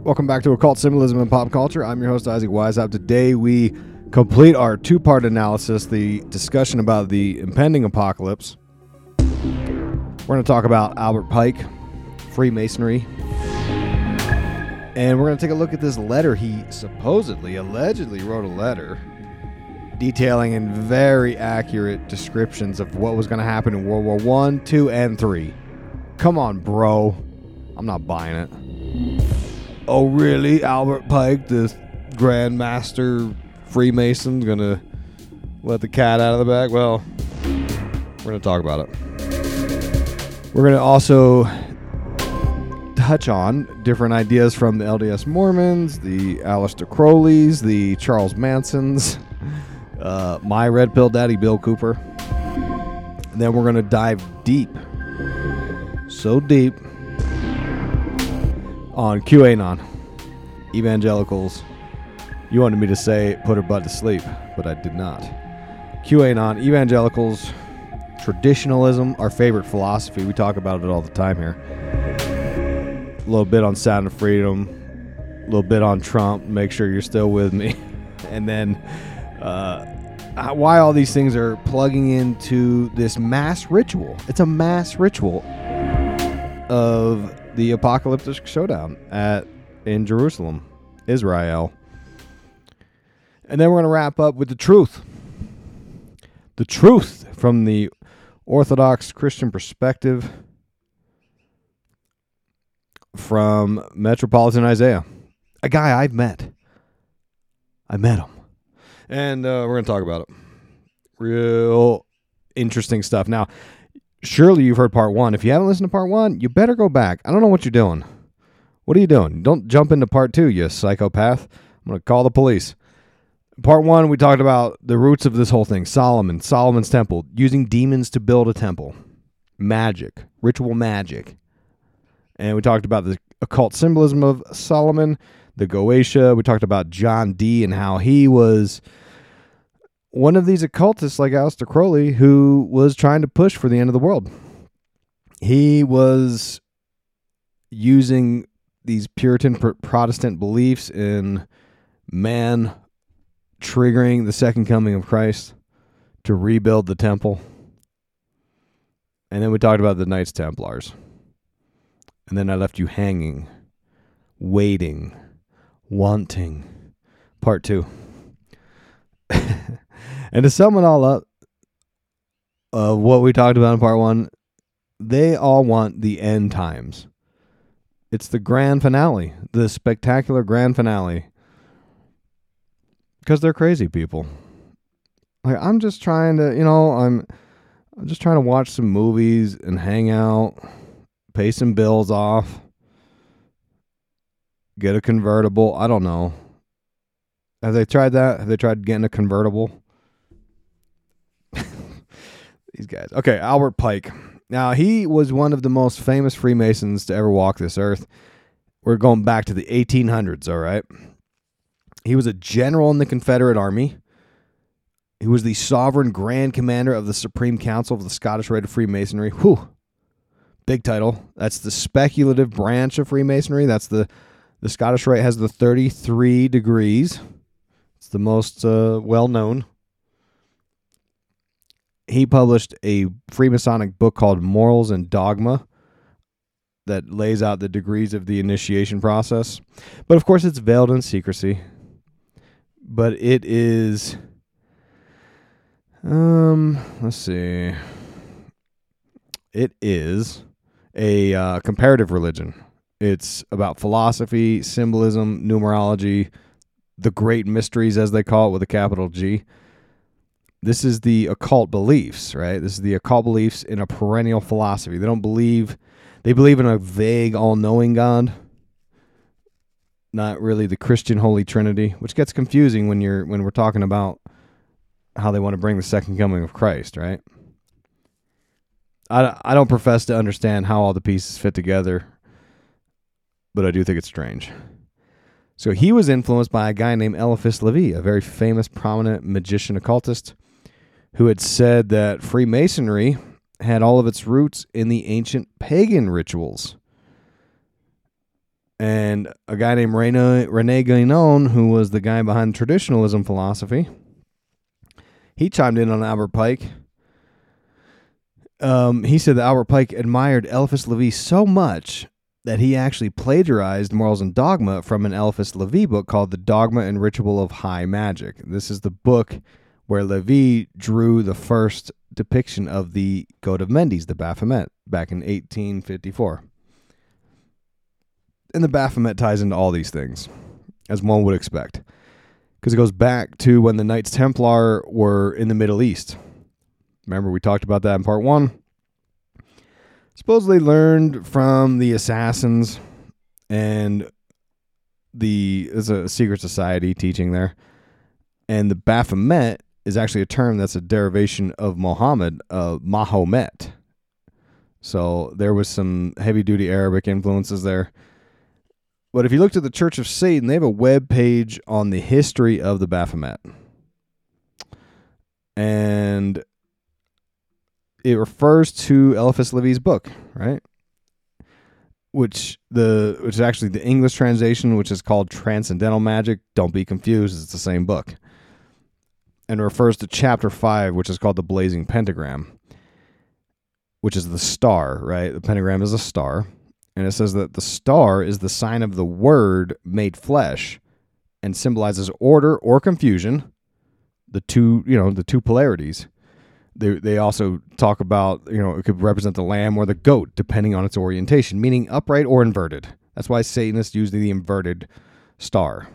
Welcome back to Occult Symbolism and Pop Culture. I'm your host, Isaac Weishaupt. Today we complete our two-part analysis, the discussion about the impending apocalypse. We're going to talk about Albert Pike, Freemasonry, and we're going to take a look at this letter. He allegedly wrote a letter detailing in very accurate descriptions of what was going to happen in World War I, II, and III. Come on, bro. I'm not buying it. Oh, really? Albert Pike, the Grand Master Freemason, gonna let the cat out of the bag? Well, we're gonna talk about it. We're gonna also touch on different ideas from the LDS Mormons, the Aleister Crowleys, the Charles Mansons, my Red Pill Daddy Bill Cooper. And then we're gonna dive deep, so deep, on QAnon. Evangelicals. You wanted me to say put her butt to sleep, but I did not. QAnon, evangelicals, traditionalism, our favorite philosophy. We talk about it all the time here. A little bit on Sound of Freedom, a little bit on Trump. Make sure you're still with me. And then why all these things are plugging into this mass ritual. It's a mass ritual of the apocalyptic showdown in Jerusalem, Israel. And then we're going to wrap up with the truth. The truth from the Orthodox Christian perspective from Metropolitan Isaiah, a guy I've met. I met him. And we're going to talk about it. Real interesting stuff. Now, surely you've heard part one. If you haven't listened to part one, you better go back. I don't know what you're doing. What are you doing? Don't jump into part two, you psychopath. I'm going to call the police. Part one, we talked about the roots of this whole thing. Solomon's temple, using demons to build a temple. Magic, ritual magic. And we talked about the occult symbolism of Solomon, the Goetia. We talked about John Dee and how he was one of these occultists like Aleister Crowley who was trying to push for the end of the world. He was using these Puritan Protestant beliefs in man triggering the second coming of Christ to rebuild the temple. And then we talked about the Knights Templars. And then I left you hanging, waiting, wanting. Part two. And to sum it all up, what we talked about in part one, they all want the end times. It's the grand finale, the spectacular grand finale. Because they're crazy people. Like, I'm just trying to, I'm just trying to watch some movies and hang out, pay some bills off, get a convertible. I don't know. Have they tried that? Have they tried getting a convertible? These guys. Okay, Albert Pike. Now, he was one of the most famous Freemasons to ever walk this earth. We're going back to the 1800s, all right? He was a general in the Confederate Army. He was the sovereign grand commander of the Supreme Council of the Scottish Rite of Freemasonry. Whew. Big title. That's the speculative branch of Freemasonry. That's the Scottish Rite has the 33 degrees. It's the most well-known. He published a Freemasonic book called Morals and Dogma that lays out the degrees of the initiation process. But, of course, it's veiled in secrecy. But it is, let's see. It is a comparative religion. It's about philosophy, symbolism, numerology, the great mysteries, as they call it, with a capital G. This is the occult beliefs, right? This is the occult beliefs in a perennial philosophy. They believe in a vague, all-knowing God, not really the Christian Holy Trinity, which gets confusing when we're talking about how they want to bring the second coming of Christ, right? I don't profess to understand how all the pieces fit together, but I do think it's strange. So he was influenced by a guy named Eliphas Levi, a very famous, prominent magician occultist, who had said that Freemasonry had all of its roots in the ancient pagan rituals. And a guy named Rene Guénon, who was the guy behind traditionalism philosophy, he chimed in on Albert Pike. He said that Albert Pike admired Eliphas Levi so much that he actually plagiarized Morals and Dogma from an Eliphas Levi book called The Dogma and Ritual of High Magic. This is the book where Levi drew the first depiction of the Goat of Mendes, the Baphomet, back in 1854. And the Baphomet ties into all these things, as one would expect, because it goes back to when the Knights Templar were in the Middle East. Remember, we talked about that in part 1. Supposedly learned from the assassins, and there's a secret society teaching there. And the Baphomet is actually a term that's a derivation of Muhammad, Mahomet. So there was some heavy-duty Arabic influences there. But if you looked at the Church of Satan, they have a web page on the history of the Baphomet. And it refers to Eliphas Levi's book, right? Which is actually the English translation, which is called Transcendental Magic. Don't be confused, it's the same book. And refers to chapter 5, which is called the Blazing Pentagram, which is the star, right? The pentagram is a star. And it says that the star is the sign of the Word made flesh and symbolizes order or confusion, the two polarities. They also talk about, it could represent the lamb or the goat, depending on its orientation, meaning upright or inverted. That's why Satanists use the inverted star.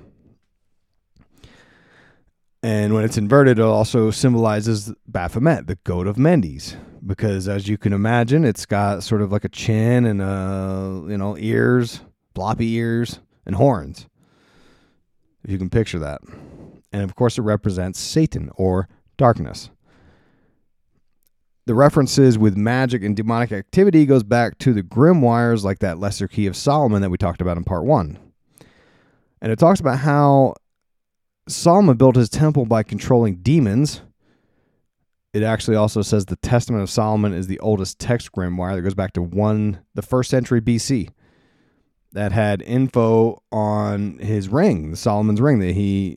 And when it's inverted, it also symbolizes Baphomet, the Goat of Mendes, because as you can imagine, it's got sort of like a chin and ears, floppy ears, and horns, if you can picture that. And of course, it represents Satan or darkness. The references with magic and demonic activity goes back to the grimoires like that Lesser Key of Solomon that we talked about in part 1. And it talks about how Solomon built his temple by controlling demons. It actually also says the Testament of Solomon is the oldest text grimoire that goes back to the 1st century BC, that had info on his ring, Solomon's ring, that he,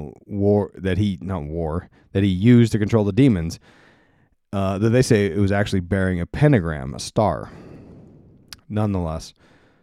that he used to control the demons. That they say it was actually bearing a pentagram, a star. Nonetheless,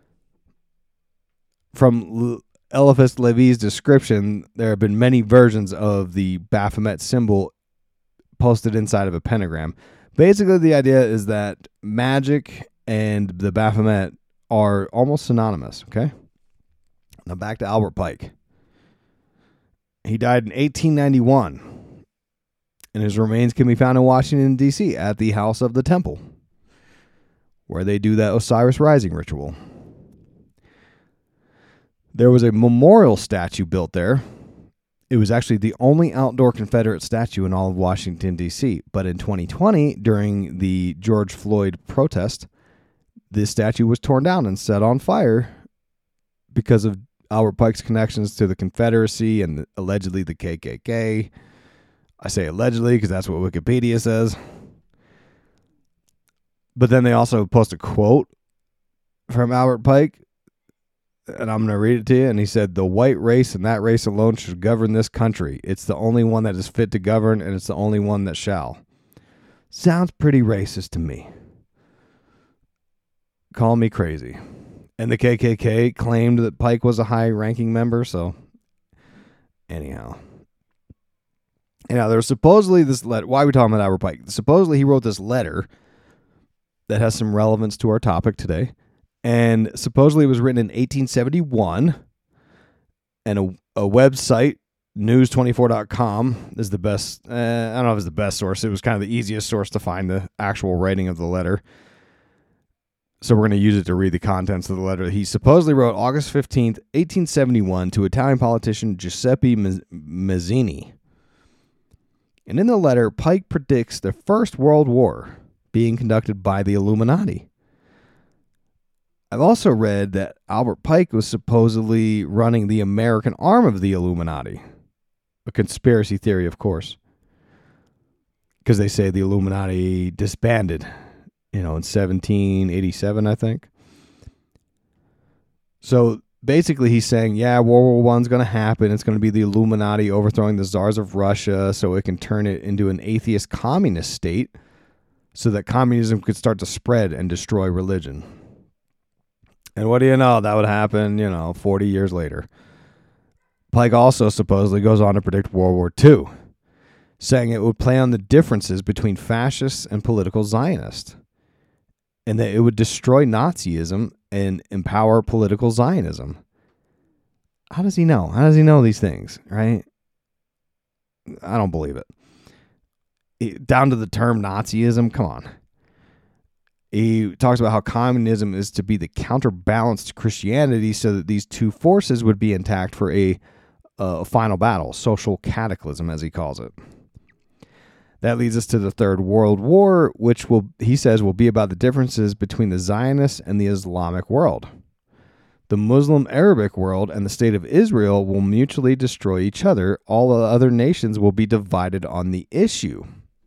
from Eliphas Levi's description, there have been many versions of the Baphomet symbol posted inside of a pentagram. Basically, the idea is that magic and the Baphomet are almost synonymous, okay? Now back to Albert Pike. He died in 1891, and his remains can be found in Washington, D.C. at the House of the Temple, where they do that Osiris Rising ritual. There was a memorial statue built there. It was actually the only outdoor Confederate statue in all of Washington, D.C. But in 2020, during the George Floyd protest, this statue was torn down and set on fire because of Albert Pike's connections to the Confederacy and allegedly the KKK. I say allegedly because that's what Wikipedia says. But then they also post a quote from Albert Pike, and I'm going to read it to you. And he said, "The white race and that race alone should govern this country. It's the only one that is fit to govern, and it's the only one that shall." Sounds pretty racist to me. Call me crazy. And the KKK claimed that Pike was a high-ranking member, so anyhow. There's supposedly this letter. Why are we talking about Albert Pike? Supposedly he wrote this letter that has some relevance to our topic today. And supposedly it was written in 1871. And a website, news24.com, is the best. I don't know if it's the best source. It was kind of the easiest source to find the actual writing of the letter. So we're going to use it to read the contents of the letter. He supposedly wrote August 15th, 1871 to Italian politician Giuseppe Mazzini. And in the letter, Pike predicts the First World War being conducted by the Illuminati. I've also read that Albert Pike was supposedly running the American arm of the Illuminati. A conspiracy theory, of course. Because they say the Illuminati disbanded, in 1787, I think. So basically he's saying, yeah, World War I's going to happen. It's going to be the Illuminati overthrowing the czars of Russia so it can turn it into an atheist communist state so that communism could start to spread and destroy religion. And what do you know? That would happen, 40 years later. Pike also supposedly goes on to predict World War II, saying it would play on the differences between fascists and political Zionists, and that it would destroy Nazism and empower political Zionism. How does he know? How does he know these things, right? I don't believe it. Down to the term Nazism, come on. He talks about how communism is to be the counterbalance to Christianity so that these two forces would be intact for a final battle, social cataclysm, as he calls it. That leads us to the Third World War, which he says will be about the differences between the Zionists and the Islamic world. The Muslim Arabic world and the state of Israel will mutually destroy each other. All the other nations will be divided on the issue.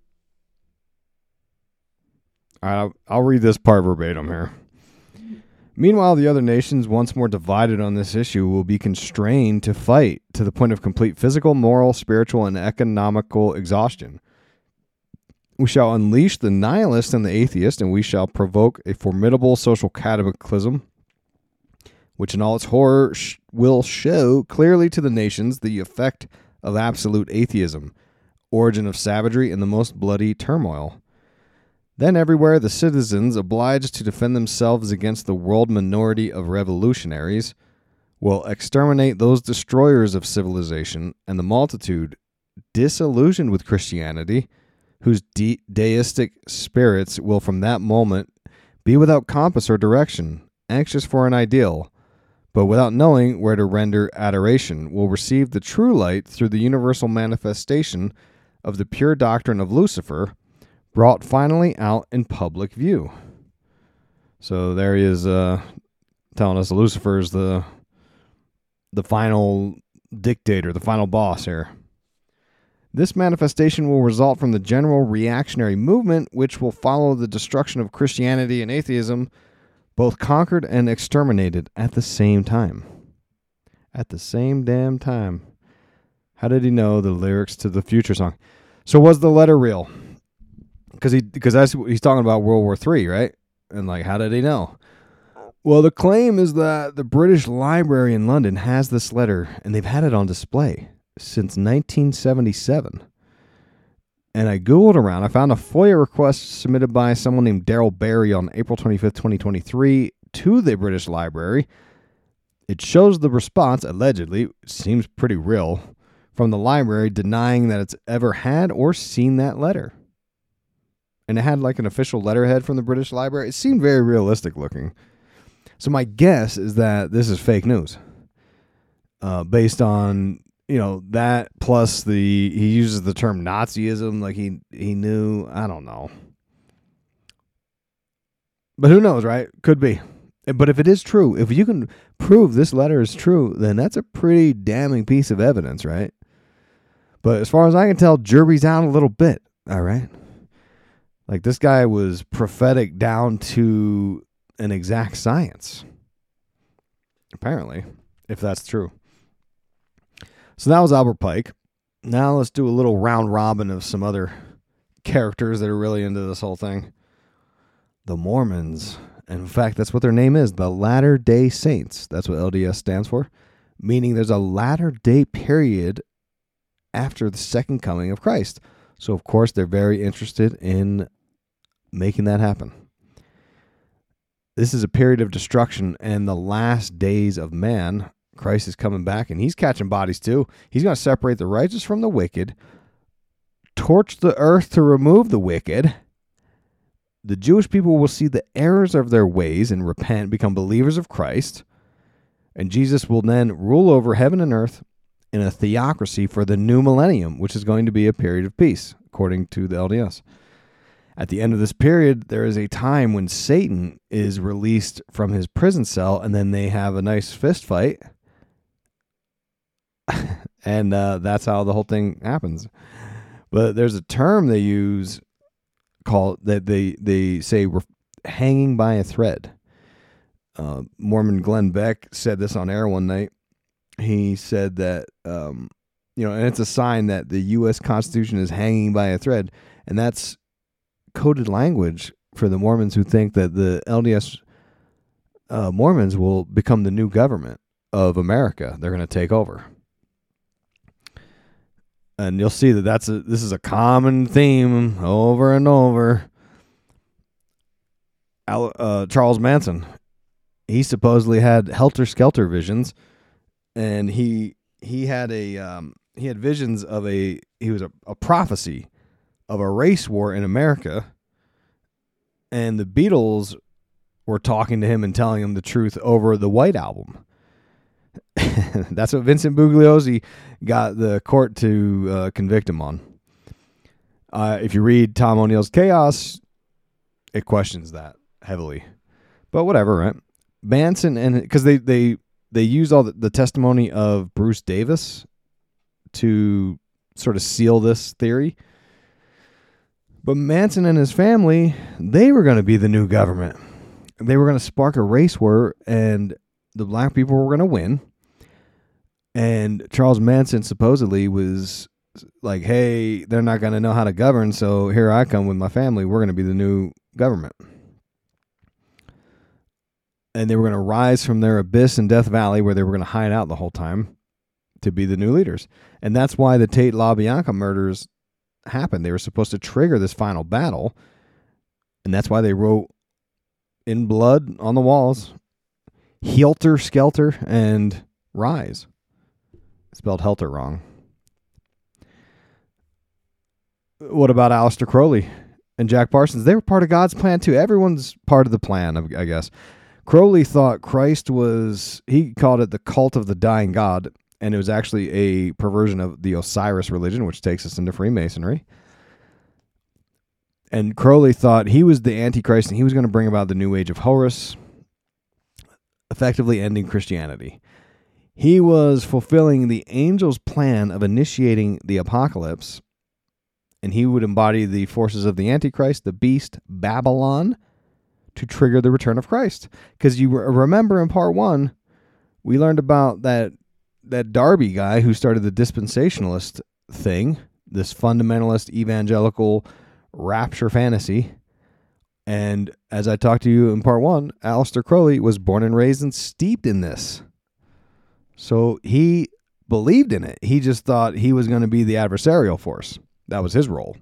All right, I'll read this part verbatim here. Meanwhile, the other nations, once more divided on this issue, will be constrained to fight to the point of complete physical, moral, spiritual, and economical exhaustion. We shall unleash the nihilist and the atheist, and we shall provoke a formidable social cataclysm, which in all its horror will show clearly to the nations the effect of absolute atheism, origin of savagery, and the most bloody turmoil. Then everywhere the citizens, obliged to defend themselves against the world minority of revolutionaries, will exterminate those destroyers of civilization, and the multitude, disillusioned with Christianity, whose deistic spirits will from that moment be without compass or direction, anxious for an ideal, but without knowing where to render adoration, will receive the true light through the universal manifestation of the pure doctrine of Lucifer, brought finally out in public view. So there he is telling us Lucifer's the final dictator, the final boss here. This manifestation will result from the general reactionary movement, which will follow the destruction of Christianity and atheism, both conquered and exterminated at the same time. At the same damn time. How did he know the lyrics to the Future song? So was the letter real? Because that's he's talking about World War III, right? And how did he know? Well, the claim is that the British Library in London has this letter, and they've had it on display since 1977. And I Googled around. I found a FOIA request submitted by someone named Daryl Barry on April 25th, 2023 to the British Library. It shows the response, allegedly, seems pretty real, from the library denying that it's ever had or seen that letter. And it had an official letterhead from the British Library. It seemed very realistic looking. So my guess is that this is fake news. Based on, that plus he uses the term Nazism he knew. I don't know. But who knows, right? Could be. But if it is true, if you can prove this letter is true, then that's a pretty damning piece of evidence, right? But as far as I can tell, jury's out a little bit, all right? This guy was prophetic down to an exact science. Apparently, if that's true. So that was Albert Pike. Now let's do a little round robin of some other characters that are really into this whole thing. The Mormons. And in fact, that's what their name is, the Latter-day Saints. That's what LDS stands for. Meaning there's a latter-day period after the second coming of Christ. So, of course, they're very interested in making that happen. This is a period of destruction and the last days of man. Christ is coming back, and he's catching bodies too. He's going to separate the righteous from the wicked, torch the earth to remove the wicked. The Jewish people will see the errors of their ways and repent, become believers of Christ, and Jesus will then rule over heaven and earth in a theocracy for the new millennium, which is going to be a period of peace, according to the LDS. At the end of this period, there is a time when Satan is released from his prison cell, and then they have a nice fist fight. And that's how the whole thing happens. But there's a term they use called that they say hanging by a thread. Mormon Glenn Beck said this on air one night. He said that, and it's a sign that the U.S. Constitution is hanging by a thread. And that's coded language for the Mormons who think that the LDS Mormons will become the new government of America. They're going to take over. And you'll see that this is a common theme over and over. Charles Manson, he supposedly had helter-skelter visions, and he had visions of a prophecy of a race war in America, and the Beatles were talking to him and telling him the truth over the White Album. That's what Vincent Bugliosi got the court to convict him on. If you read Tom O'Neill's Chaos, it questions that heavily. But whatever, right? Manson, and because they used all the testimony of Bruce Davis to sort of seal this theory. But Manson and his family, they were going to be the new government. They were going to spark a race war, and the black people were going to win. And Charles Manson supposedly was like, hey, they're not going to know how to govern, so here I come with my family. We're going to be the new government. And they were going to rise from their abyss in Death Valley, where they were going to hide out the whole time, to be the new leaders. And that's why the Tate LaBianca murders happened. They were supposed to trigger this final battle, and that's why they wrote in blood on the walls, Helter Skelter and Rise. Spelled Helter wrong. What about Aleister Crowley and Jack Parsons? They were part of God's plan too. Everyone's part of the plan, I guess. Crowley thought Christ he called it the cult of the dying God, and it was actually a perversion of the Osiris religion, which takes us into Freemasonry. And Crowley thought he was the Antichrist, and he was going to bring about the new age of Horus, effectively ending Christianity. He was fulfilling the angel's plan of initiating the apocalypse, and he would embody the forces of the Antichrist, the beast, Babylon, to trigger the return of Christ. Because you remember in part 1, we learned about that Darby guy who started the dispensationalist thing, this fundamentalist evangelical rapture fantasy. And as I talked to you in part 1, Aleister Crowley was born and raised and steeped in this. So he believed in it. He just thought he was going to be the adversarial force. That was his role.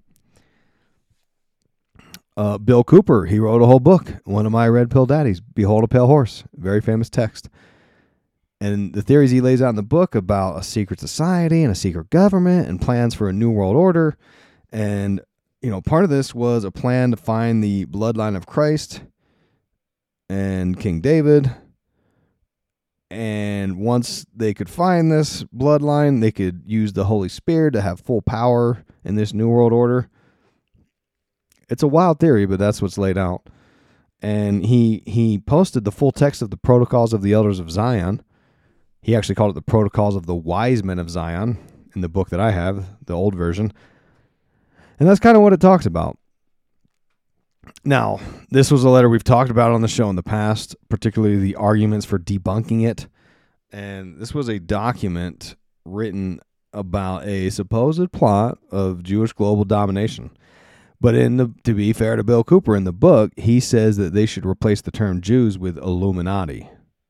Bill Cooper, he wrote a whole book, one of my red pill daddies, Behold a Pale Horse, very famous text. And the theories he lays out in the book about a secret society and a secret government and plans for a new world order. And, part of this was a plan to find the bloodline of Christ and King David. And once they could find this bloodline, they could use the Holy Spirit to have full power in this new world order. It's a wild theory, but that's what's laid out. And he posted the full text of the Protocols of the Elders of Zion. He actually called it the Protocols of the Wise Men of Zion in the book that I have, the old version. And that's kind of what it talks about. Now, this was a letter we've talked about on the show in the past, particularly the arguments for debunking it. And this was a document written about a supposed plot of Jewish global domination. But to be fair to Bill Cooper, in the book, he says that they should replace the term Jews with Illuminati.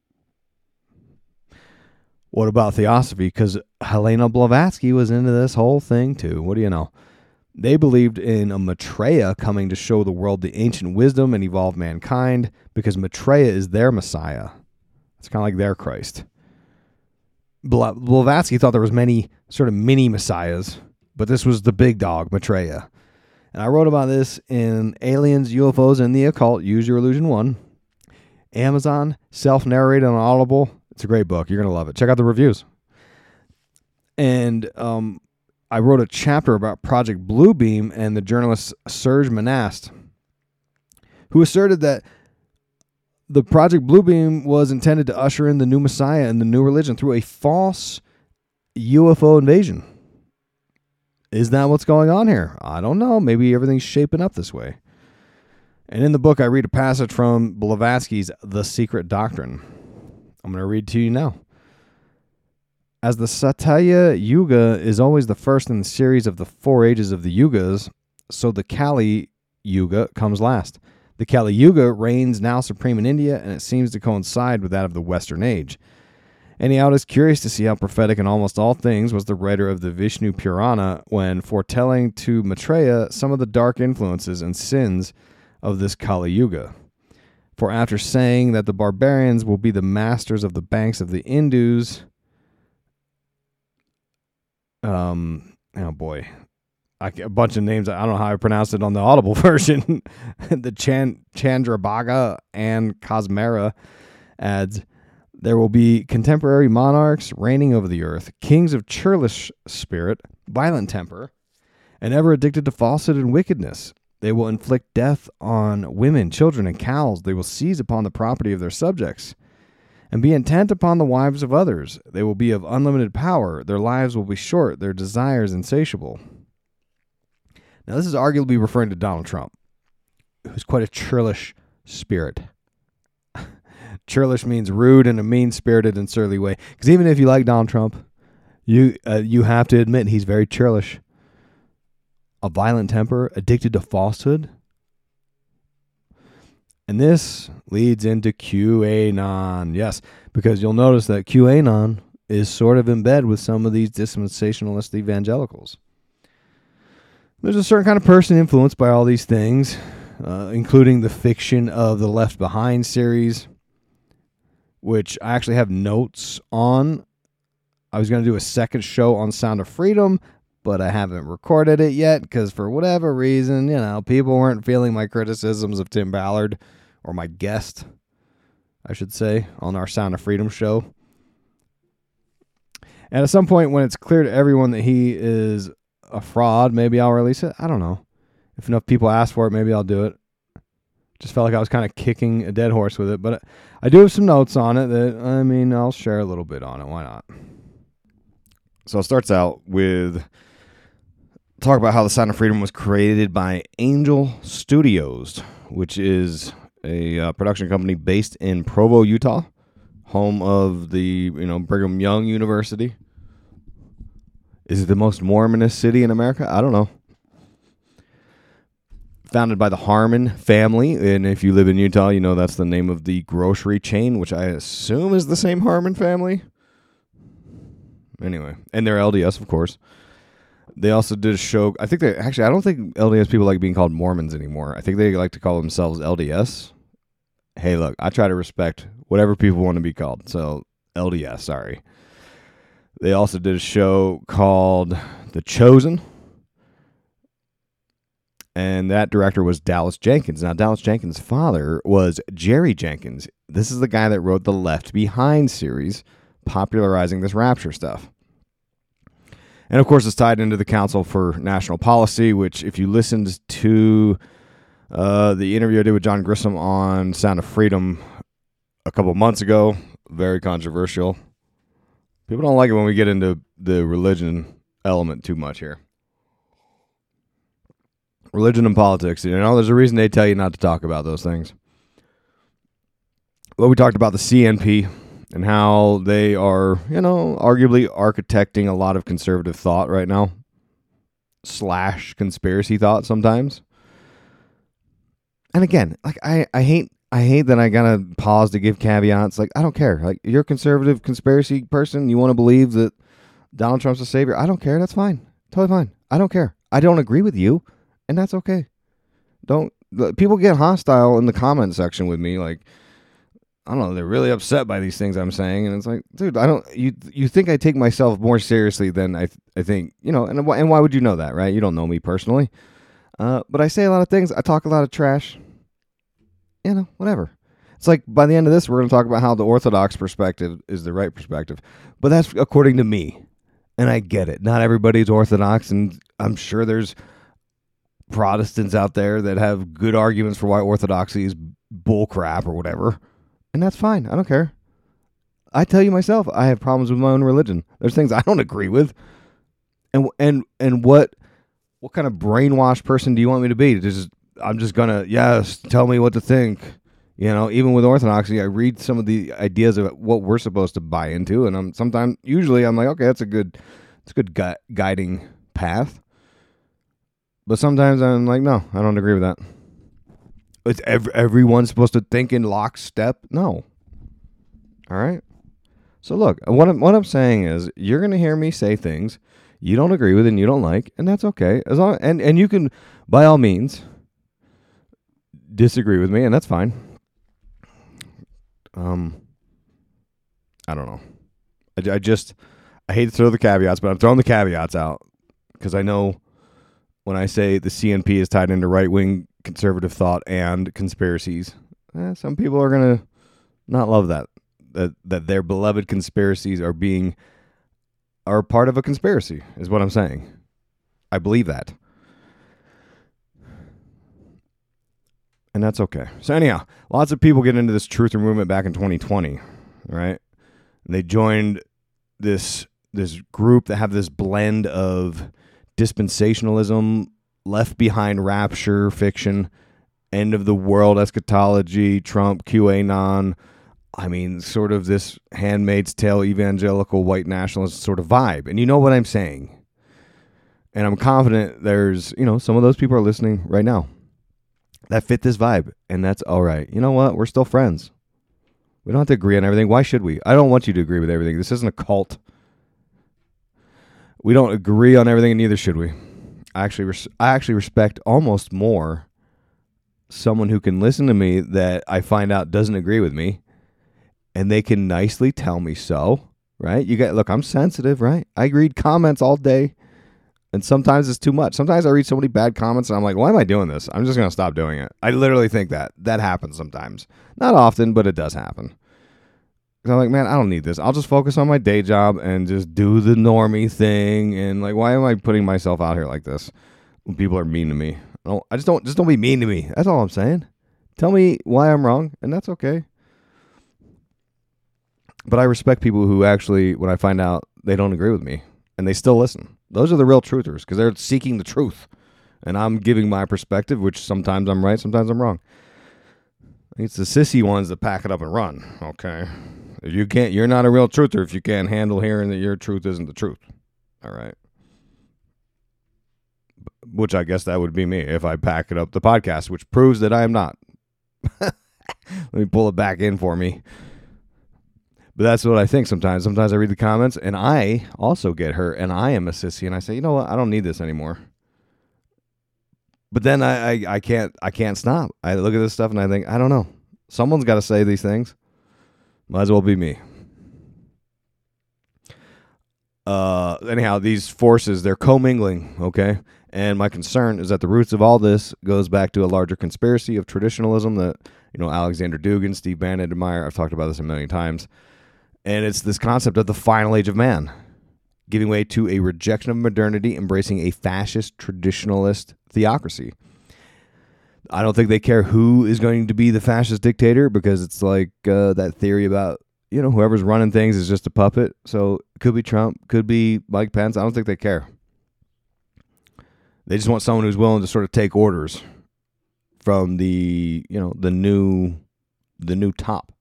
What about Theosophy? Because Helena Blavatsky was into this whole thing too. What do you know? They believed in a Maitreya coming to show the world the ancient wisdom and evolve mankind, because Maitreya is their Messiah. It's kind of like their Christ. Blavatsky thought there was many sort of mini Messiahs, but this was the big dog, Maitreya. And I wrote about this in Aliens, UFOs, and the Occult, Use Your Illusion 1. Amazon, self-narrated on Audible. It's a great book. You're going to love it. Check out the reviews. And I wrote a chapter about Project Bluebeam and the journalist Serge Monast, who asserted that the Project Bluebeam was intended to usher in the new Messiah and the new religion through a false UFO invasion. Is that what's going on here? I don't know. Maybe everything's shaping up this way. And in the book, I read a passage from Blavatsky's The Secret Doctrine. I'm going to read to you now. As the Satya Yuga is always the first in the series of the 4 ages of the Yugas, so the Kali Yuga comes last. The Kali Yuga reigns now supreme in India, and it seems to coincide with that of the Western Age. Anyhow, it is curious to see how prophetic in almost all things was the writer of the Vishnu Purana when foretelling to Maitreya some of the dark influences and sins of this Kali Yuga. For after saying that the barbarians will be the masters of the banks of the Indus, oh boy, a bunch of names. I don't know how I pronounced it on the Audible version. The Chandrabhaga and Cosmera adds, there will be contemporary monarchs reigning over the earth, kings of churlish spirit, violent temper, and ever addicted to falsehood and wickedness. They will inflict death on women, children, and cows. They will seize upon the property of their subjects and be intent upon the wives of others. They will be of unlimited power. Their lives will be short, their desires insatiable. Now, this is arguably referring to Donald Trump, who's quite a churlish spirit. Churlish means rude in a mean-spirited and surly way. Because even if you like Donald Trump, you have to admit he's very churlish. A violent temper, addicted to falsehood. And this leads into QAnon. Yes, because you'll notice that QAnon is sort of in bed with some of these dispensationalist evangelicals. There's a certain kind of person influenced by all these things, including the fiction of the Left Behind series, which I actually have notes on. I was going to do a second show on Sound of Freedom, but I haven't recorded it yet because for whatever reason, people weren't feeling my criticisms of Tim Ballard, or my guest, I should say, on our Sound of Freedom show. And at some point when it's clear to everyone that he is a fraud, maybe I'll release it. I don't know. If enough people ask for it, maybe I'll do it. Just felt like I was kind of kicking a dead horse with it, but I do have some notes on it that, I'll share a little bit on it. Why not? So it starts out with talk about how the Sound of Freedom was created by Angel Studios, which is a production company based in Provo, Utah, home of the Brigham Young University. Is it the most Mormonist city in America? I don't know. Founded by the Harmon family, and if you live in Utah, that's the name of the grocery chain, which I assume is the same Harmon family. Anyway, and they're LDS, of course. They also did a show. I don't think LDS people like being called Mormons anymore. I think they like to call themselves LDS. Hey, look, I try to respect whatever people want to be called. So LDS, sorry. They also did a show called The Chosen. And that director was Dallas Jenkins. Now, Dallas Jenkins' father was Jerry Jenkins. This is the guy that wrote the Left Behind series, popularizing this rapture stuff. And, of course, it's tied into the Council for National Policy, which, if you listened to the interview I did with John Grissom on Sound of Freedom a couple months ago, very controversial. People don't like it when we get into the religion element too much here. Religion and politics, there's a reason they tell you not to talk about those things. Well, we talked about the CNP and how they are, arguably architecting a lot of conservative thought right now, / conspiracy thought sometimes. And again, I hate that I gotta pause to give caveats. I don't care. You're a conservative conspiracy person. You want to believe that Donald Trump's a savior. I don't care. That's fine. Totally fine. I don't care. I don't agree with you, and that's okay. People get hostile in the comment section with me. I don't know. They're really upset by these things I'm saying, and it's like, dude, you think I take myself more seriously than I think, and why would you know that, right? You don't know me personally. But I say a lot of things. I talk a lot of trash. Whatever. It's like by the end of this, we're going to talk about how the Orthodox perspective is the right perspective. But that's according to me. And I get it. Not everybody's Orthodox. And I'm sure there's Protestants out there that have good arguments for why Orthodoxy is bullcrap or whatever. And that's fine. I don't care. I tell you myself, I have problems with my own religion. There's things I don't agree with. And what kind of brainwashed person do you want me to be? To just I'm just gonna, yes, tell me what to think. Even with orthodoxy, I read some of the ideas of what we're supposed to buy into, and usually I'm like, okay, it's a good guiding path. But sometimes I'm like, no, I don't agree with that. It's everyone's supposed to think in lockstep. No. All right. So look, what I'm saying is, you're gonna hear me say things you don't agree with and you don't like, and that's okay. As long and you can, by all means, disagree with me, and that's fine. I don't know. I hate to throw the caveats, but I'm throwing the caveats out because I know when I say the CNP is tied into right-wing conservative thought and conspiracies, some people are going to not love that their beloved conspiracies are part of a conspiracy, is what I'm saying. I believe that. And that's okay. So anyhow, lots of people get into this truther movement back in 2020, right? And they joined this group that have this blend of dispensationalism, left behind rapture fiction, end of the world eschatology, Trump, QAnon. I mean, sort of this Handmaid's Tale evangelical white nationalist sort of vibe. And you know what I'm saying. And I'm confident there's, some of those people are listening right now that fit this vibe, and that's all right. You know what? We're still friends. We don't have to agree on everything. Why should we? I don't want you to agree with everything. This isn't a cult. We don't agree on everything, and neither should we. I actually respect almost more someone who can listen to me that I find out doesn't agree with me, and they can nicely tell me so, right? Look, I'm sensitive, right? I read comments all day. And sometimes it's too much. Sometimes I read so many bad comments and I'm like, why am I doing this? I'm just going to stop doing it. I literally think that. That happens sometimes. Not often, but it does happen. Because I'm like, man, I don't need this. I'll just focus on my day job and just do the normie thing. And like, why am I putting myself out here like this when people are mean to me? Just don't be mean to me. That's all I'm saying. Tell me why I'm wrong, and that's okay. But I respect people who actually, when I find out they don't agree with me, and they still listen. Those are the real truthers, because they're seeking the truth. And I'm giving my perspective, which sometimes I'm right, sometimes I'm wrong. It's the sissy ones that pack it up and run, okay? You're not a real truther if you can't handle hearing that your truth isn't the truth. All right? Which I guess that would be me if I pack it up the podcast, which proves that I am not. Let me pull it back in for me. But that's what I think sometimes. Sometimes I read the comments, and I also get hurt, and I am a sissy, and I say, you know what? I don't need this anymore. But then I can't stop. I look at this stuff, and I think, I don't know. Someone's got to say these things. Might as well be me. Anyhow, these forces, they're commingling, okay? And my concern is that the roots of all this goes back to a larger conspiracy of traditionalism that, Alexander Dugin, Steve Bannon admire. I've talked about this a million times. And it's this concept of the final age of man, giving way to a rejection of modernity, embracing a fascist traditionalist theocracy. I don't think they care who is going to be the fascist dictator, because it's like that theory about, whoever's running things is just a puppet. So it could be Trump, could be Mike Pence. I don't think they care. They just want someone who's willing to sort of take orders from the new top.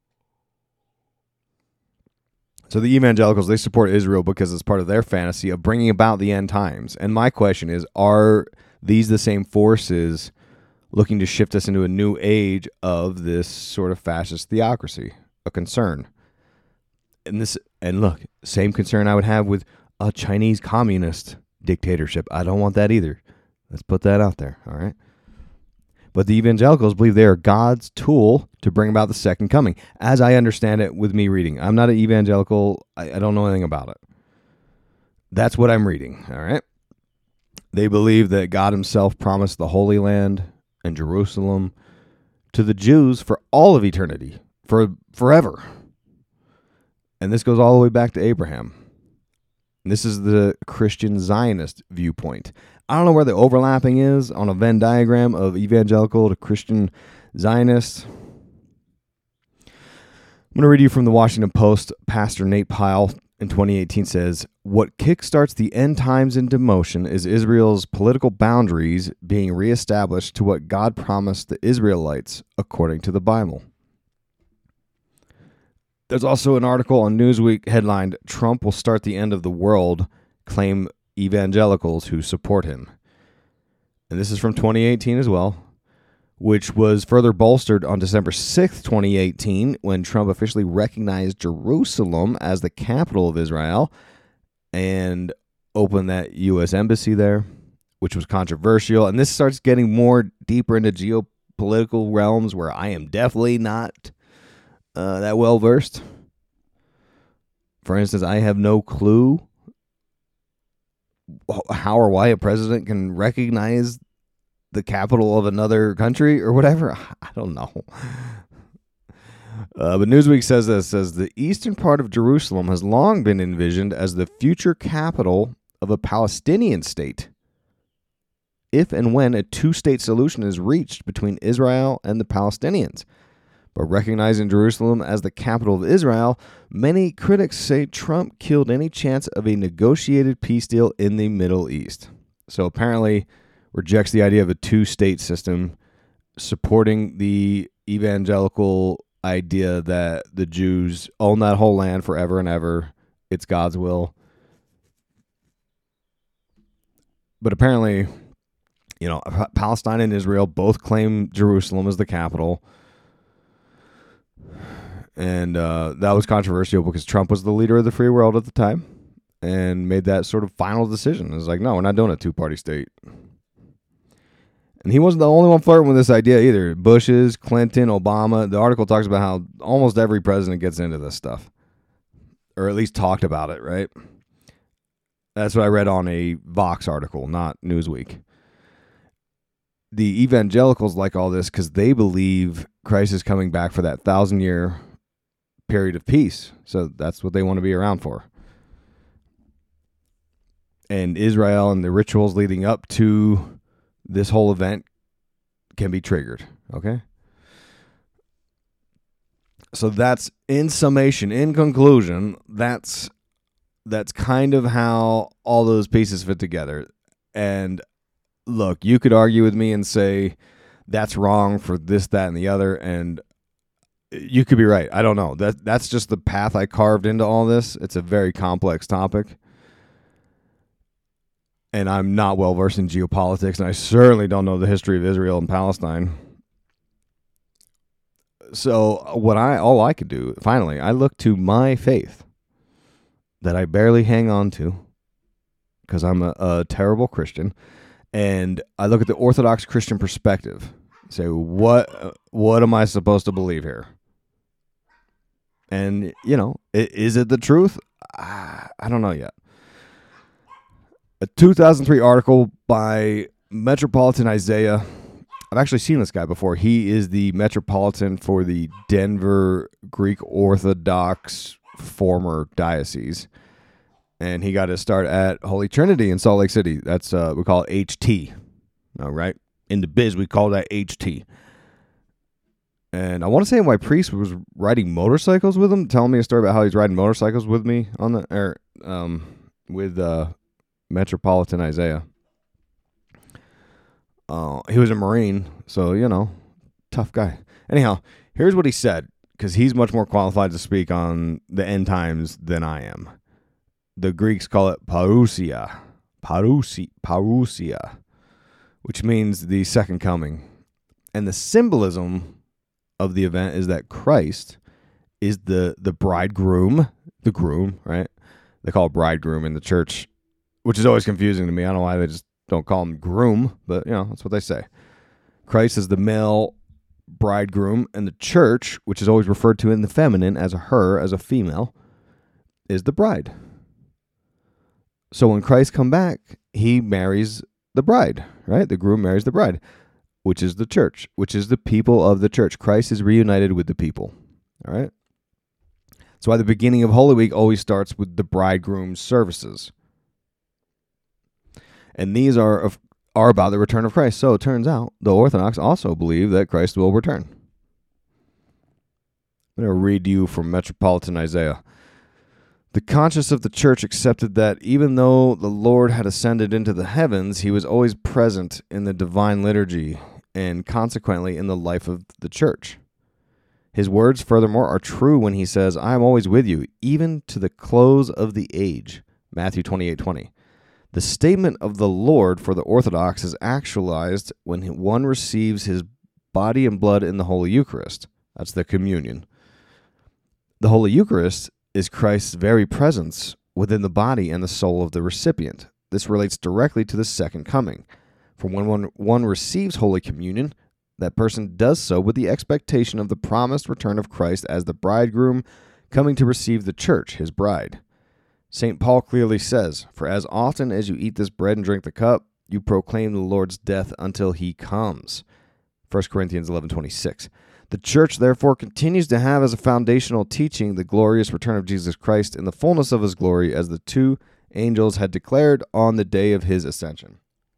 So the evangelicals, they support Israel because it's part of their fantasy of bringing about the end times. And my question is, are these the same forces looking to shift us into a new age of this sort of fascist theocracy? A concern. And look, same concern I would have with a Chinese communist dictatorship. I don't want that either. Let's put that out there, all right? But the evangelicals believe they are God's tool to bring about the second coming, as I understand it with me reading. I'm not an evangelical. I don't know anything about it. That's what I'm reading, all right? They believe that God himself promised the Holy Land and Jerusalem to the Jews for all of eternity, for forever. And this goes all the way back to Abraham. And this is the Christian Zionist viewpoint. I don't know where the overlapping is on a Venn diagram of evangelical to Christian Zionist. I'm going to read you from the Washington Post, Pastor Nate Pyle in 2018 says, what kickstarts the end times into motion is Israel's political boundaries being reestablished to what God promised the Israelites according to the Bible. There's also an article on Newsweek headlined, Trump will start the end of the world, claim evangelicals who support him. And this is from 2018 as well, which was further bolstered on December 6th, 2018, when Trump officially recognized Jerusalem as the capital of Israel and opened that U.S. embassy there, which was controversial. And this starts getting more deeper into geopolitical realms where I am definitely not that well versed. For instance, I have no clue how or why a president can recognize the capital of another country or whatever. I don't know. But Newsweek says the eastern part of Jerusalem has long been envisioned as the future capital of a Palestinian state, if and when a two-state solution is reached between Israel and the Palestinians. But recognizing Jerusalem as the capital of Israel, many critics say Trump killed any chance of a negotiated peace deal in the Middle East. So apparently rejects the idea of a two-state system, supporting the evangelical idea that the Jews own that whole land forever and ever. It's God's will. But apparently, Palestine and Israel both claim Jerusalem as the capital. And that was controversial because Trump was the leader of the free world at the time and made that sort of final decision. It was like, no, we're not doing a two-party state. And he wasn't the only one flirting with this idea either. Bush's, Clinton, Obama. The article talks about how almost every president gets into this stuff, or at least talked about it, right? That's what I read on a Vox article, not Newsweek. The evangelicals like all this because they believe Christ is coming back for that 1,000-year period of peace. So that's what they want to be around for. And Israel and the rituals leading up to this whole event can be triggered, okay? So that's, in summation, in conclusion, that's kind of how all those pieces fit together. And look, you could argue with me and say that's wrong for this, that, and the other, and you could be right. I don't know. That's just the path I carved into all this. It's a very complex topic. And I'm not well versed in geopolitics, and I certainly don't know the history of Israel and Palestine. So all I could do, finally, I look to my faith that I barely hang on to because I'm a terrible Christian, and I look at the Orthodox Christian perspective. Say, what am I supposed to believe here? And, is it the truth? I don't know yet. A 2003 article by Metropolitan Isaiah. I've actually seen this guy before. He is the Metropolitan for the Denver Greek Orthodox former diocese. And he got his start at Holy Trinity in Salt Lake City. That's, we call it HT. All right. In the biz, we call that HT. And I want to say my priest was riding motorcycles with him, telling me a story about how he's riding motorcycles with me with Metropolitan Isaiah. He was a Marine, so, tough guy. Anyhow, here's what he said, because he's much more qualified to speak on the end times than I am. The Greeks call it parousia, which means the second coming. And the symbolism of the event is that Christ is the bridegroom, the groom, right? They call it bridegroom in the church, which is always confusing to me. I don't know why they just don't call him groom, but, that's what they say. Christ is the male bridegroom, and the church, which is always referred to in the feminine as a her, as a female, is the bride. So when Christ comes back, he marries the bride, right? The groom marries the bride, which is the church, which is the people of the church. Christ is reunited with the people, all right? That's why the beginning of Holy Week always starts with the bridegroom services. And these are about the return of Christ. So it turns out the Orthodox also believe that Christ will return. I'm going to read you from Metropolitan Isaiah. The conscience of the church accepted that even though the Lord had ascended into the heavens, he was always present in the divine liturgy and consequently in the life of the church. His words, furthermore, are true when he says, I am always with you, even to the close of the age. Matthew 28:20. The statement of the Lord for the Orthodox is actualized when one receives his body and blood in the Holy Eucharist. That's the communion. The Holy Eucharist is Christ's very presence within the body and the soul of the recipient. This relates directly to the second coming. For when one receives Holy Communion, that person does so with the expectation of the promised return of Christ as the bridegroom coming to receive the church, his bride. St. Paul clearly says, For as often as you eat this bread and drink the cup, you proclaim the Lord's death until he comes. 1 Corinthians 11:26. The church, therefore, continues to have as a foundational teaching the glorious return of Jesus Christ in the fullness of his glory, as the two angels had declared on the day of his ascension.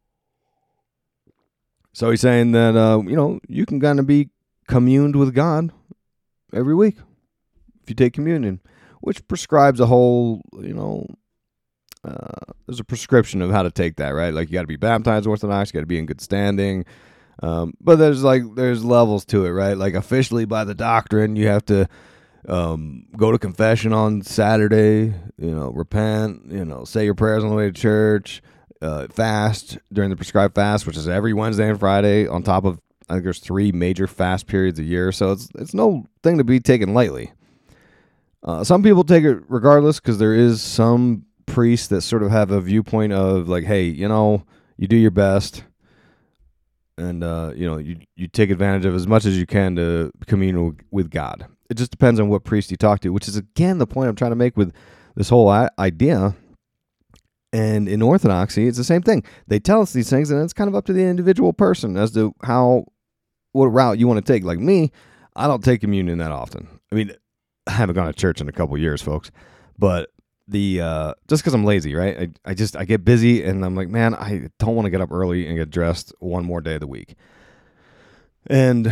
So he's saying that, you can kind of be communed with God every week if you take communion, which prescribes a whole, there's a prescription of how to take that, right? Like you got to be baptized Orthodox, you got to be in good standing. But there's levels to it, right? Like officially by the doctrine, you have to go to confession on Saturday, repent, say your prayers on the way to church, fast during the prescribed fast, which is every Wednesday and Friday on top of, I think there's 3 major fast periods a year. So it's no thing to be taken lightly. Some people take it regardless because there is some priests that sort of have a viewpoint of like, hey, you do your best. And, you take advantage of as much as you can to commune with God. It just depends on what priest you talk to, which is, again, the point I'm trying to make with this whole idea. And in Orthodoxy, it's the same thing. They tell us these things, and it's kind of up to the individual person as to what route you want to take. Like me, I don't take communion that often. I mean, I haven't gone to church in a couple years, folks. But just because I'm lazy, right? I get busy and I'm like, man, I don't want to get up early and get dressed one more day of the week. And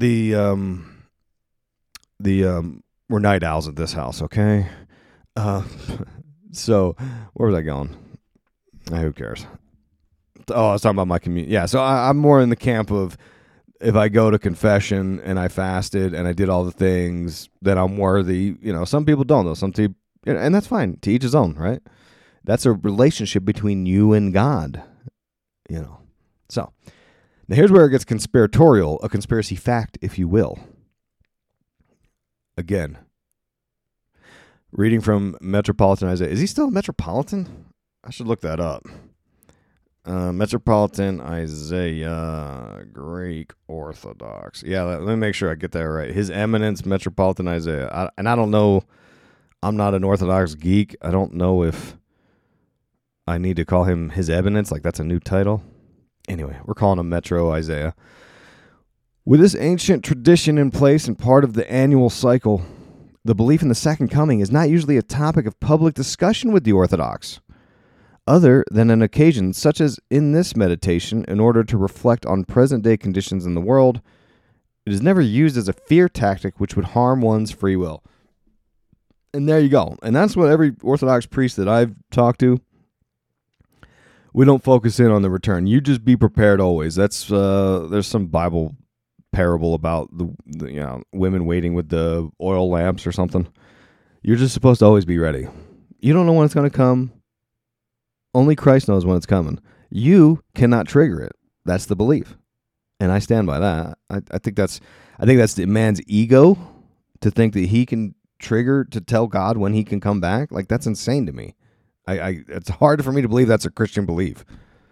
we're night owls at this house, okay? So where was I going? Who cares? Oh, I was talking about my community. Yeah, so I'm more in the camp of if I go to confession and I fasted and I did all the things, then I'm worthy. Some people don't though. Some people. And that's fine. To each his own, right? That's a relationship between you and God. So, now here's where it gets conspiratorial, a conspiracy fact, if you will. Again, reading from Metropolitan Isaiah. Is he still a Metropolitan? I should look that up. Metropolitan Isaiah, Greek Orthodox. Yeah, let me make sure I get that right. His Eminence Metropolitan Isaiah. I don't know. I'm not an Orthodox geek. I don't know if I need to call him His Eminence, like that's a new title. Anyway, we're calling him Metro Isaiah. With this ancient tradition in place and part of the annual cycle, the belief in the second coming is not usually a topic of public discussion with the Orthodox, other than an occasion such as in this meditation in order to reflect on present-day conditions in the world. It is never used as a fear tactic which would harm one's free will. And there you go. And that's what every Orthodox priest that I've talked to, we don't focus in on the return. You just be prepared always. That's there's some Bible parable about the women waiting with the oil lamps or something. You're just supposed to always be ready. You don't know when it's going to come. Only Christ knows when it's coming. You cannot trigger it. That's the belief. And I stand by that. I think that's the man's ego to think that he can trigger to tell God when he can come back. Like, that's insane to me. It's hard for me to believe that's a Christian belief.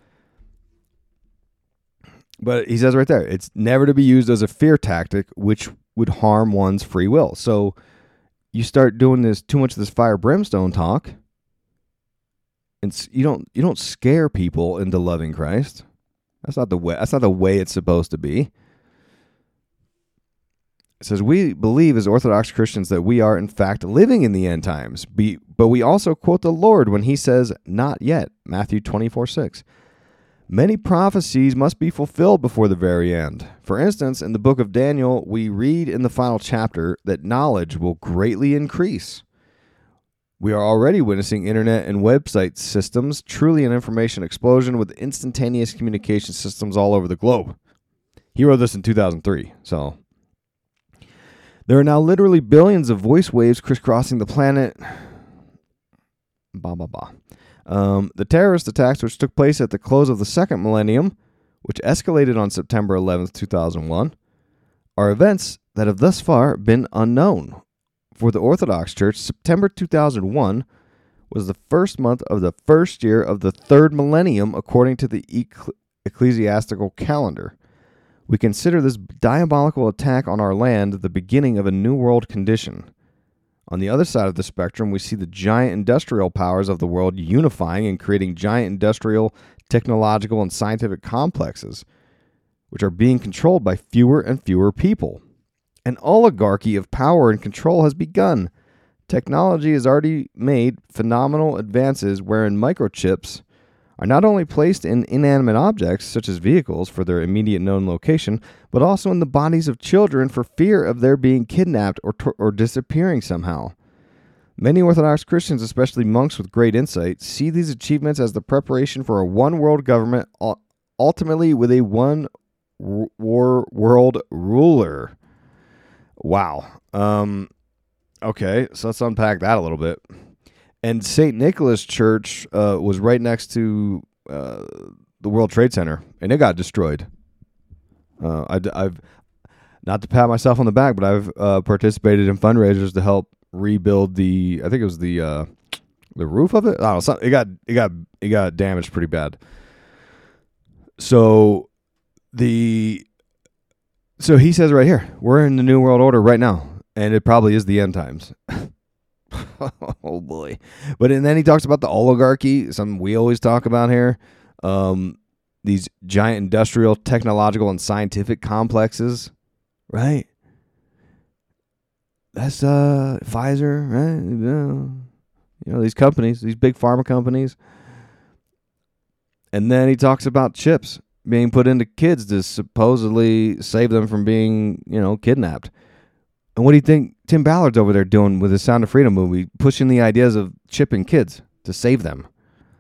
But he says right there, it's never to be used as a fear tactic, which would harm one's free will. So you start doing too much of this fire brimstone talk, and you don't scare people into loving Christ. That's not the way. That's not the way it's supposed to be. It says, we believe as Orthodox Christians that we are, in fact, living in the end times. But we also quote the Lord when he says, not yet, Matthew 24:6. Many prophecies must be fulfilled before the very end. For instance, in the book of Daniel, we read in the final chapter that knowledge will greatly increase. We are already witnessing internet and website systems, truly an information explosion with instantaneous communication systems all over the globe. He wrote this in 2003, so there are now literally billions of voice waves crisscrossing the planet. The terrorist attacks which took place at the close of the second millennium, which escalated on September 11th, 2001, are events that have thus far been unknown. For the Orthodox Church, September 2001 was the first month of the first year of the third millennium according to the ecclesiastical calendar. We consider this diabolical attack on our land the beginning of a new world condition. On the other side of the spectrum, we see the giant industrial powers of the world unifying and creating giant industrial, technological, and scientific complexes, which are being controlled by fewer and fewer people. An oligarchy of power and control has begun. Technology has already made phenomenal advances wherein microchips are not only placed in inanimate objects, such as vehicles, for their immediate known location, but also in the bodies of children for fear of their being kidnapped or disappearing somehow. Many Orthodox Christians, especially monks with great insight, see these achievements as the preparation for a one-world government, ultimately with a one-world ruler. Wow. Okay, so let's unpack that a little bit. And St. Nicholas Church was right next to the World Trade Center, and it got destroyed. I've not to pat myself on the back, but I've participated in fundraisers to help rebuild the. I think it was the roof of it. I don't know. It got damaged pretty bad. So he says right here, we're in the New World Order right now, and it probably is the end times. Oh boy. And then he talks about the oligarchy, something we always talk about here. These giant industrial, technological, and scientific complexes, right? That's Pfizer, right? These companies, these big pharma companies. And then he talks about chips being put into kids to supposedly save them from being, kidnapped. And what do you think Tim Ballard's over there doing with his Sound of Freedom movie, pushing the ideas of chipping kids to save them?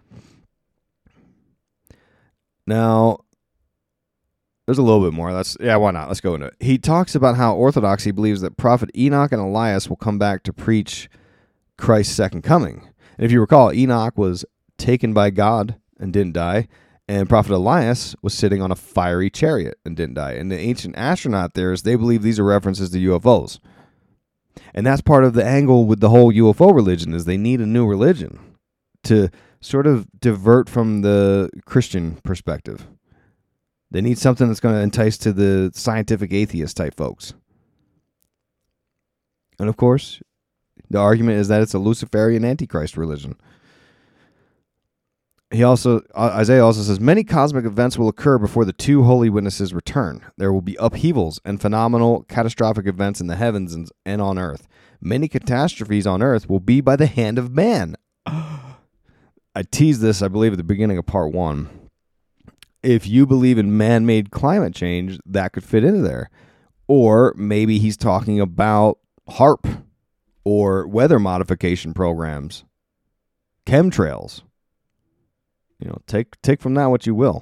Now, there's a little bit more. Why not? Let's go into it. He talks about how Orthodoxy believes that Prophet Enoch and Elias will come back to preach Christ's second coming. And if you recall, Enoch was taken by God and didn't die, and Prophet Elias was sitting on a fiery chariot and didn't die. And the ancient astronaut theorists, they believe these are references to UFOs. And that's part of the angle with the whole UFO religion, is they need a new religion to sort of divert from the Christian perspective. They need something that's going to entice to the scientific atheist type folks. And of course, the argument is that it's a Luciferian Antichrist religion. Isaiah also says, many cosmic events will occur before the two holy witnesses return. There will be upheavals and phenomenal catastrophic events in the heavens and on earth. Many catastrophes on earth will be by the hand of man. I teased this, I believe, at the beginning of part 1. If you believe in man-made climate change, that could fit into there. Or maybe he's talking about HAARP or weather modification programs, chemtrails. Take from that what you will.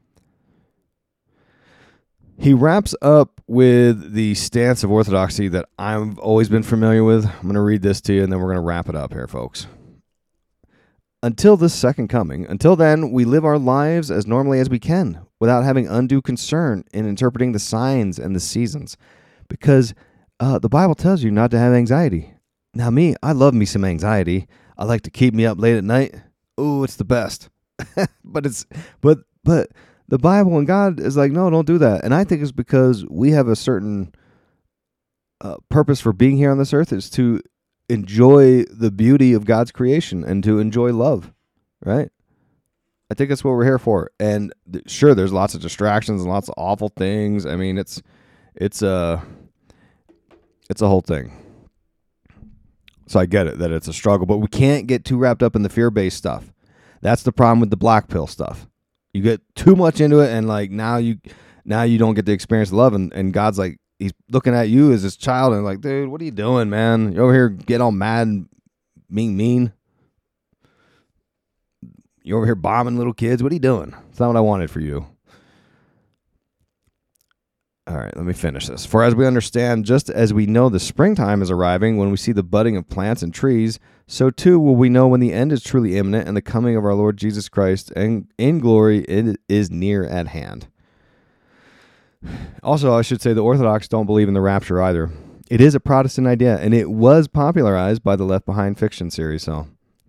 He wraps up with the stance of Orthodoxy that I've always been familiar with. I'm going to read this to you, and then we're going to wrap it up here, folks. Until this second coming, until then, we live our lives as normally as we can, without having undue concern in interpreting the signs and the seasons, because the Bible tells you not to have anxiety. Now, I love me some anxiety. I like to keep me up late at night. Ooh, it's the best. but the Bible and God is like, no, don't do that. And I think it's because we have a certain purpose for being here on this earth, is to enjoy the beauty of God's creation and to enjoy love, right? I think that's what we're here for. And sure, there's lots of distractions and lots of awful things. I mean, it's a whole thing. So I get it that it's a struggle, but we can't get too wrapped up in the fear-based stuff. That's the problem with the black pill stuff. You get too much into it, and now you don't get to experience love, and God's like, he's looking at you as his child and like, dude, what are you doing, man? You're over here getting all mad and being mean. You over here bombing little kids. What are you doing? It's not what I wanted for you. All right, let me finish this. For as we understand, just as we know the springtime is arriving when we see the budding of plants and trees, so too will we know when the end is truly imminent and the coming of our Lord Jesus Christ and in glory is near at hand. Also, I should say the Orthodox don't believe in the rapture either. It is a Protestant idea, and it was popularized by the Left Behind fiction series. So,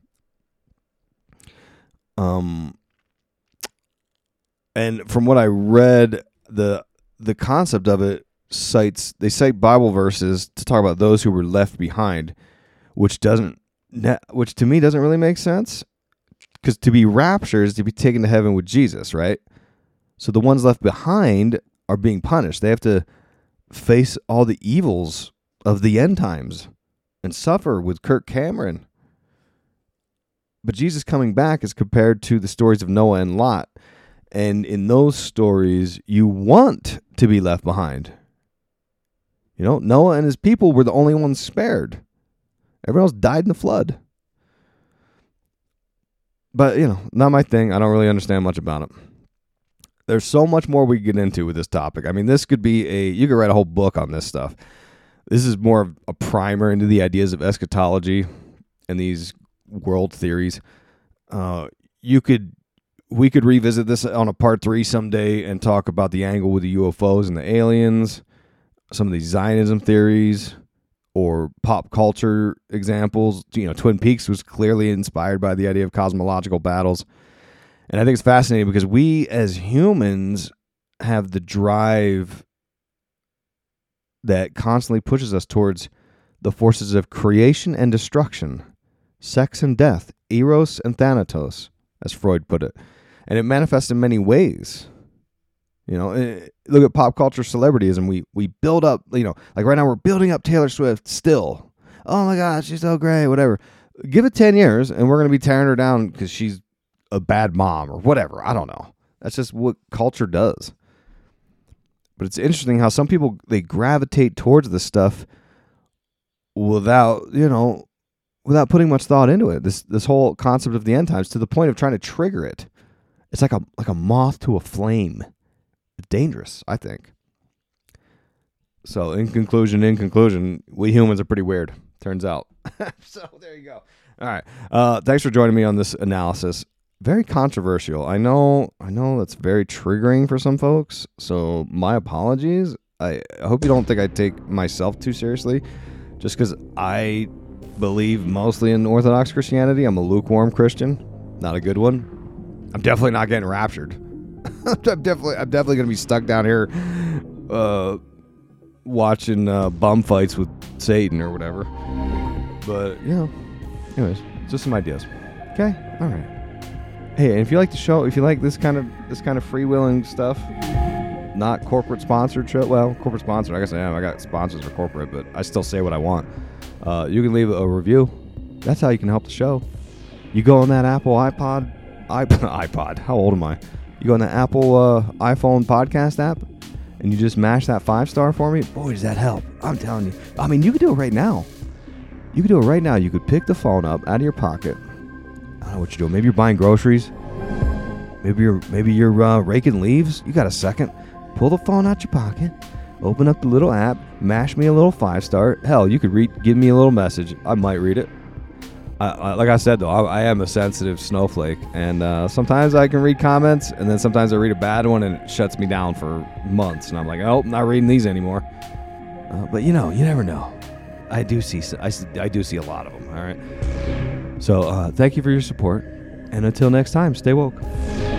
and from what I read, the concept of it cite Bible verses to talk about those who were left behind, which to me doesn't really make sense, because to be raptured is to be taken to heaven with Jesus, right? So the ones left behind are being punished. They have to face all the evils of the end times and suffer with Kirk Cameron. But Jesus coming back is compared to the stories of Noah and Lot. And in those stories, you want to be left behind. You know, Noah and his people were the only ones spared. Everyone else died in the flood. But, you know, not my thing. I don't really understand much about it. There's so much more we can get into with this topic. I mean, this could be you could write a whole book on this stuff. This is more of a primer into the ideas of eschatology and these world theories. We could revisit this on a part 3 someday and talk about the angle with the UFOs and the aliens, some of these Zionism theories, or pop culture examples. You know, Twin Peaks was clearly inspired by the idea of cosmological battles. And I think it's fascinating because we as humans have the drive that constantly pushes us towards the forces of creation and destruction, sex and death, eros and thanatos, as Freud put it. And it manifests in many ways. You know, look at pop culture celebrities, and we build up, you know, like right now we're building up Taylor Swift still. Oh my God, she's so great, whatever. Give it 10 years, and we're going to be tearing her down because she's a bad mom or whatever. I don't know. That's just what culture does. But it's interesting how some people, they gravitate towards this stuff without putting much thought into it. This whole concept of the end times, to the point of trying to trigger it. It's like a moth to a flame. It's dangerous, I think. So in conclusion, we humans are pretty weird, turns out. So there you go. All right. Thanks for joining me on this analysis. Very controversial. I know that's very triggering for some folks. So my apologies. I hope you don't think I take myself too seriously, just because I believe mostly in Orthodox Christianity. I'm a lukewarm Christian, not a good one. I'm definitely not getting raptured. I'm definitely going to be stuck down here watching bum fights with Satan or whatever. But, you know, anyways, just some ideas. Okay? All right. Hey, and if you like the show, if you like this kind of freewheeling stuff, not corporate sponsored show, well, corporate sponsored, I guess I am. I got sponsors for corporate, but I still say what I want. You can leave a review. That's how you can help the show. You go on that Apple iPod, how old am I? You go on the Apple iPhone podcast app, and you just mash that 5-star for me. Boy, does that help. I'm telling you. I mean, you could do it right now. You could do it right now. You could pick the phone up out of your pocket. I don't know what you're doing. Maybe you're buying groceries. Maybe you're raking leaves. You got a second. Pull the phone out your pocket. Open up the little app. Mash me a little 5-star. Hell, you could give me a little message. I might read it. Like I said, though, I am a sensitive snowflake, and sometimes I can read comments, and then sometimes I read a bad one, and it shuts me down for months, and I'm like, oh, I'm not reading these anymore. But you never know. I do see a lot of them. All right. So thank you for your support, and until next time, stay woke.